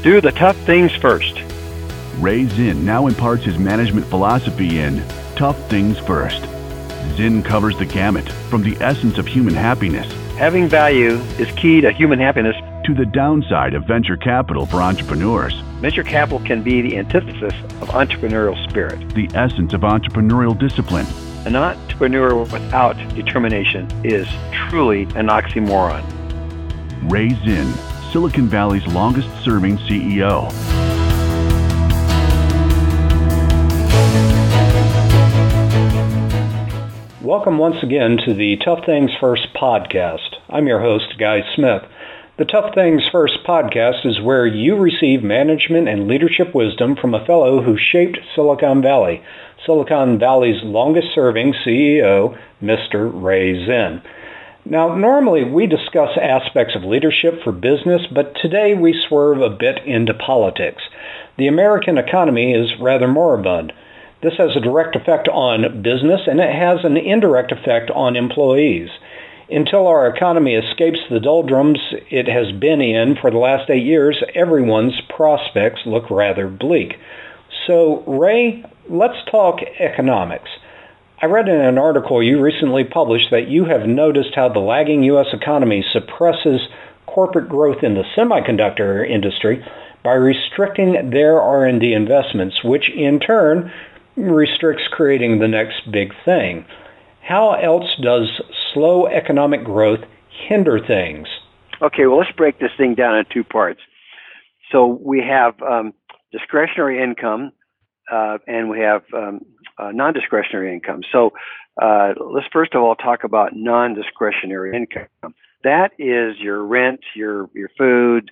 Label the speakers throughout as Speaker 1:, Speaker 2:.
Speaker 1: Do the tough things first.
Speaker 2: Ray Zinn now imparts his management philosophy in Tough Things First. Zinn covers the gamut from the essence of human happiness
Speaker 1: Having value is key to human happiness.
Speaker 2: to the downside of venture capital for entrepreneurs.
Speaker 1: Venture capital can be the antithesis of entrepreneurial spirit.
Speaker 2: The essence of entrepreneurial discipline.
Speaker 1: An entrepreneur without determination is truly an oxymoron.
Speaker 2: Ray Zinn, Silicon Valley's longest-serving CEO.
Speaker 3: Welcome once again to the Tough Things First podcast. I'm your host, Guy Smith. The Tough Things First podcast is where you receive management and leadership wisdom from a fellow who shaped Silicon Valley, Silicon Valley's longest-serving CEO, Mr. Ray Zinn. Now, normally we discuss aspects of leadership for business, but today we swerve a bit into politics. The American economy is rather moribund. This has a direct effect on business, and it has an indirect effect on employees. Until our economy escapes the doldrums it has been in for the last 8 years, everyone's prospects look rather bleak. So, Ray, let's talk economics. I read in an article you recently published that you have noticed how the lagging U.S. economy suppresses corporate growth in the semiconductor industry by restricting their R&D investments, which in turn restricts creating the next big thing. How else does slow economic growth hinder things?
Speaker 4: Okay, well, let's break this thing down in two parts. So we have discretionary income and we have non-discretionary income. So let's first of all talk about non-discretionary income. That is your rent, your food,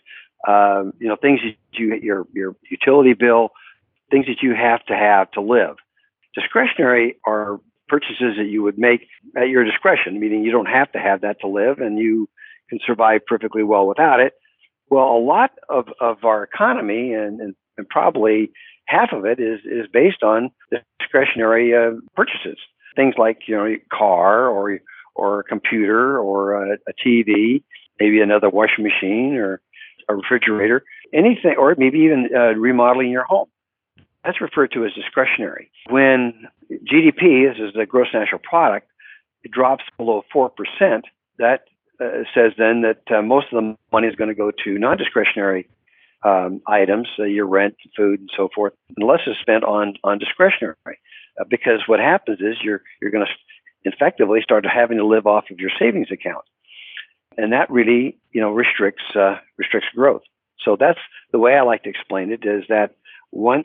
Speaker 4: things your utility bill, things that you have to live. Discretionary are purchases that you would make at your discretion, meaning you don't have to have that to live and you can survive perfectly well without it. Well, a lot of our economy and probably half of it is based on discretionary purchases. Things like, a car or a computer or a TV, maybe another washing machine or a refrigerator, anything, or maybe even remodeling your home. That's referred to as discretionary. When GDP, this is the gross national product, it drops below 4%, that says then that most of the money is going to go to non-discretionary items, your rent, food, and so forth, unless it's spent on discretionary. Because what happens is you're going to effectively start having to live off of your savings account. And that really, restricts growth. So that's the way I like to explain it, is that once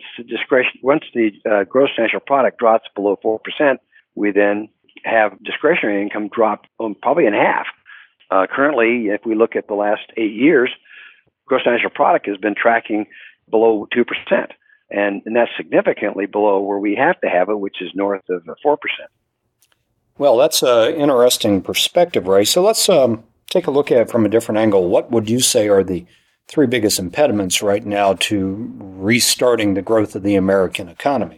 Speaker 4: the gross national product drops below 4%, we then have discretionary income drop probably in half. Currently, if we look at the last 8 years, gross national product has been tracking below 2%, and that's significantly below where we have to have it, which is north of 4%.
Speaker 3: Well, that's an interesting perspective, Ray. So let's take a look at it from a different angle. What would you say are the three biggest impediments right now to restarting the growth of the American economy?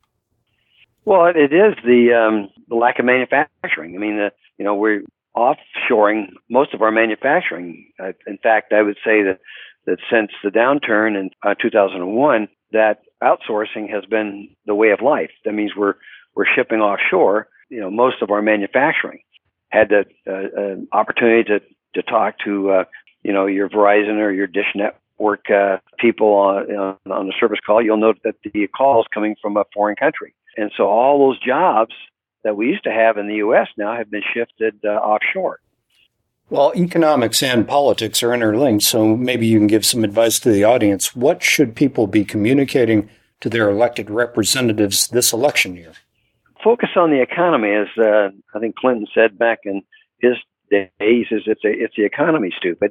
Speaker 4: Well, it is the lack of manufacturing. I mean, we're offshoring most of our manufacturing. In fact, I would say that since the downturn in 2001, that outsourcing has been the way of life. That means we're shipping offshore. Most of our manufacturing. Had the opportunity to talk to your Verizon or your Dish Network people on the service call, you'll note that the call is coming from a foreign country. And so all those jobs that we used to have in the U.S. now have been shifted offshore.
Speaker 3: Well, economics and politics are interlinked, so maybe you can give some advice to the audience. What should people be communicating to their elected representatives this election year?
Speaker 4: Focus on the economy, as I think Clinton said back in his days, is it's the economy, stupid.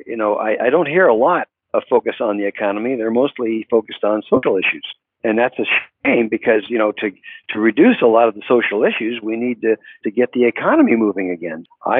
Speaker 4: I don't hear a lot of focus on the economy. They're mostly focused on social issues. And that's a shame because, to reduce a lot of the social issues, we need to get the economy moving again. I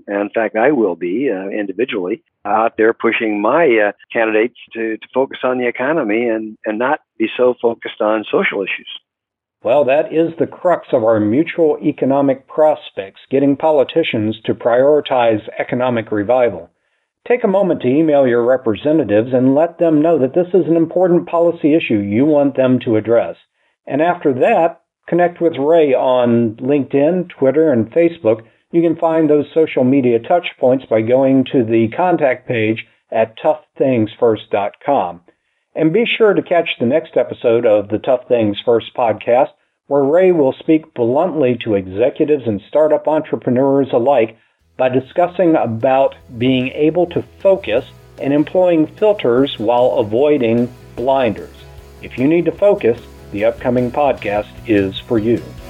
Speaker 4: will be individually out there pushing my candidates to focus on the economy and not be so focused on social issues.
Speaker 3: Well, that is the crux of our mutual economic prospects, getting politicians to prioritize economic revival. Take a moment to email your representatives and let them know that this is an important policy issue you want them to address. And after that, connect with Ray on LinkedIn, Twitter, and Facebook. You can find those social media touch points by going to the contact page at toughthingsfirst.com. And be sure to catch the next episode of the Tough Things First podcast, where Ray will speak bluntly to executives and startup entrepreneurs alike by discussing about being able to focus and employing filters while avoiding blinders. If you need to focus, the upcoming podcast is for you.